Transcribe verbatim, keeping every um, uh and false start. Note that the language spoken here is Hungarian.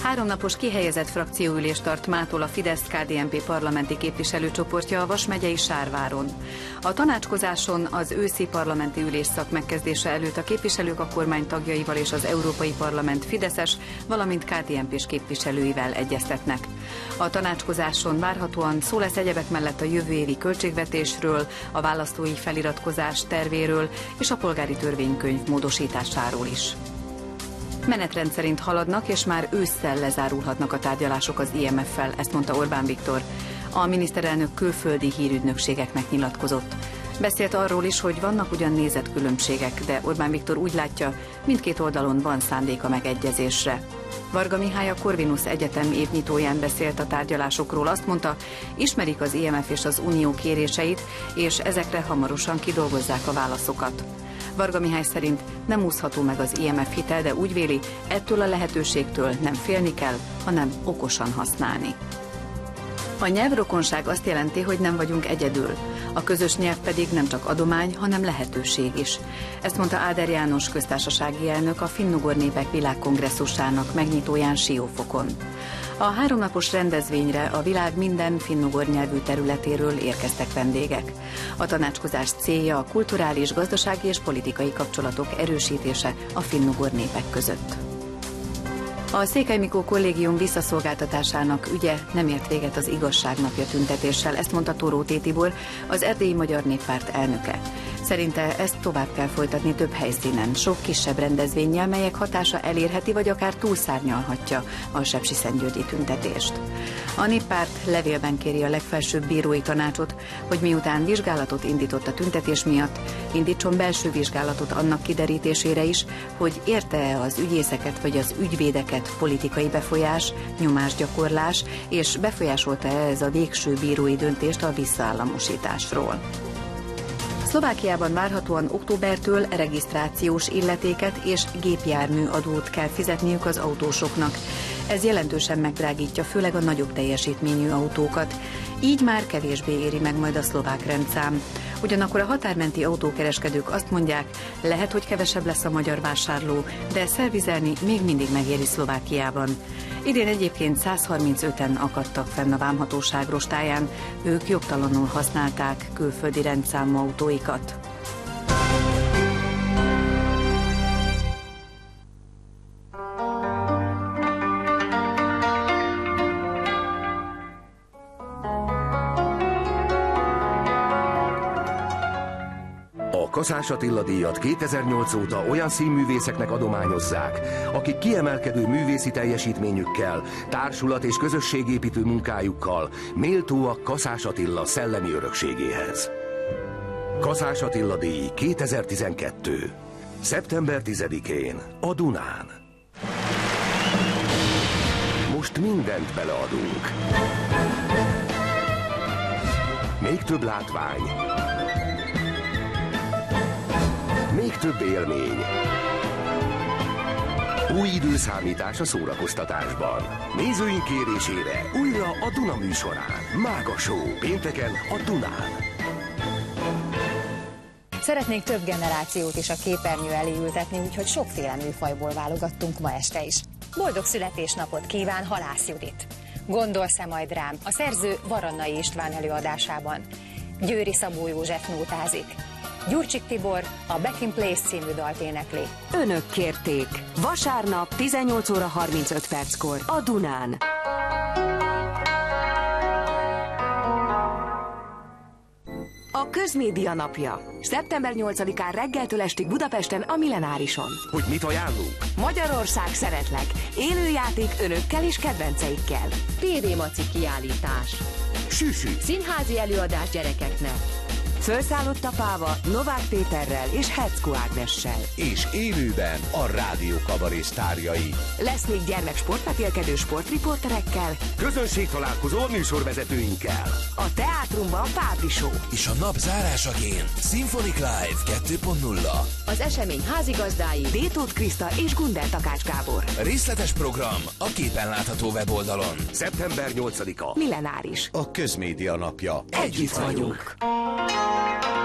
Háromnapos kihelyezett frakcióülést tart mától a Fidesz-ká dé en pé parlamenti képviselőcsoportja a Vas megyei Sárváron. A tanácskozáson az őszi parlamenti ülésszak megkezdése előtt a képviselők a kormány tagjaival és az Európai Parlament fideszes, valamint ká dé en pés képviselőivel egyeztetnek. A tanácskozáson várhatóan szó lesz egyebek mellett a jövő évi költségvetésről, a választói feliratkozás tervéről és a polgári törvénykönyv módosításáról is. Menetrend szerint haladnak, és már ősszel lezárulhatnak a tárgyalások az i em ef-fel, ezt mondta Orbán Viktor. A miniszterelnök külföldi hírügynökségeknek nyilatkozott. Beszélt arról is, hogy vannak ugyan nézetkülönbségek, de Orbán Viktor úgy látja, mindkét oldalon van szándék a megegyezésre. Varga Mihály a Corvinus Egyetem évnyitóján beszélt a tárgyalásokról, azt mondta, ismerik az i em ef és az Unió kéréseit, és ezekre hamarosan kidolgozzák a válaszokat. Varga Mihály szerint nem úszható meg az i em ef hitel, de úgy véli, ettől a lehetőségtől nem félni kell, hanem okosan használni. A nyelvrokonság azt jelenti, hogy nem vagyunk egyedül. A közös nyelv pedig nem csak adomány, hanem lehetőség is. Ezt mondta Áder János köztársasági elnök a Finnugor Népek Világkongresszusának megnyitóján Siófokon. A háromnapos rendezvényre a világ minden finnugor nyelvű területéről érkeztek vendégek. A tanácskozás célja a kulturális, gazdasági és politikai kapcsolatok erősítése a finnugor népek között. A Székely Mikó Kollégium visszaszolgáltatásának ügye nem ért véget az Igazságnapja tüntetéssel, ezt mondta Tóróté Tibor, az Erdélyi Magyar Néppárt elnöke. Szerinte ezt tovább kell folytatni több helyszínen, sok kisebb rendezvénnyel, melyek hatása elérheti vagy akár túlszárnyalhatja a sepsiszentgyörgyi tüntetést. A néppárt levélben kéri a legfelsőbb bírói tanácsot, hogy miután vizsgálatot indított a tüntetés miatt, indítson belső vizsgálatot annak kiderítésére is, hogy érte-e az ügyészeket vagy az ügyvédeket politikai befolyás, nyomásgyakorlás, és befolyásolta-e ez a végső bírói döntést a visszaállamosításról. Szlovákiában várhatóan októbertől regisztrációs illetéket és gépjármű adót kell fizetniük az autósoknak. Ez jelentősen megdrágítja főleg a nagyobb teljesítményű autókat. Így már kevésbé éri meg majd a szlovák rendszám. Ugyanakkor a határmenti autókereskedők azt mondják, lehet, hogy kevesebb lesz a magyar vásárló, de szervizelni még mindig megéri Szlovákiában. Idén egyébként száz harmincöten akadtak fenn a vámhatóság rostáján, ők jogtalanul használták külföldi rendszámú autóikat. A Kaszás Attila díjat kétezer-nyolc óta olyan színművészeknek adományozzák, akik kiemelkedő művészi teljesítményükkel, társulat- és közösségépítő munkájukkal méltóak Kaszás Attila szellemi örökségéhez. Kaszás Attila díj kétezer-tizenkettő. szeptember tizedikén a Dunán. Most mindent beleadunk. Még több látvány. Még több élmény. Új időszámítás a szórakoztatásban. Nézőink kérésére újra a Duna műsorán. Mága Show. Pénteken a Dunán. Szeretnénk több generációt is a képernyő elé ültetni, úgyhogy sokféle műfajból válogattunk ma este is. Boldog születésnapot kíván Halász Judit. Gondolsz-e majd rám? A szerző Varannai István előadásában. Győri Szabó József nótázik. Gyurcsik Tibor a Back in Place című dalt énekli. Önök kérték. Vasárnap tizennyolc óra harmincöt perckor a Dunán. A Közmédia Napja. szeptember nyolcadikán reggeltől estig Budapesten a Millenárison. Hogy mit ajánlunk? Magyarország szeretlek. Élőjáték önökkel és kedvenceikkel. té vé Maci kiállítás. Süsü. Színházi előadás gyerekeknek. Fölszállott a Páva Novák Péterrel és Herczko Ágnessel. És élőben a rádió kabaré sztárjai. Lesz még gyermek sportmetélkedő sportriporterekkel. Közönségtalálkozó a műsorvezetőinkkel. A teátrumban Fábri Show. És a nap zárásaként Symphonic Live kettő pont nulla. Az esemény házigazdái Détóth Kriszta és Gundel Takács Gábor. Részletes program a képen látható weboldalon. szeptember nyolcadika. Millenáris. A Közmédia Napja. Együtt vagyunk.